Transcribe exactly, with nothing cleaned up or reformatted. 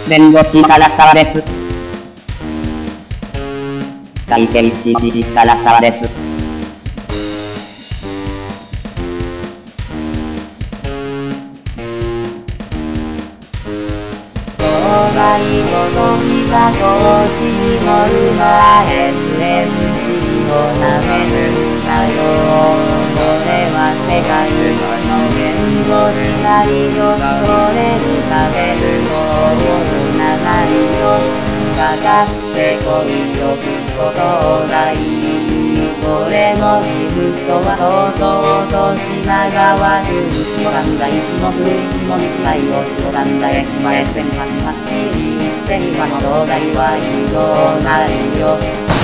弁護士唐沢です。会計士唐沢です。 障害ごときが調子に乗るな エスエムシー を食べるんだよ。これは世界の言語しないぞ。それに食べる方法長いよ。かかってこいよクソ東大。俺の事務所はとうとうと品川区西の神田一の古市の日大をすご神田駅前線走ったきり電話の東大は異常ないよ。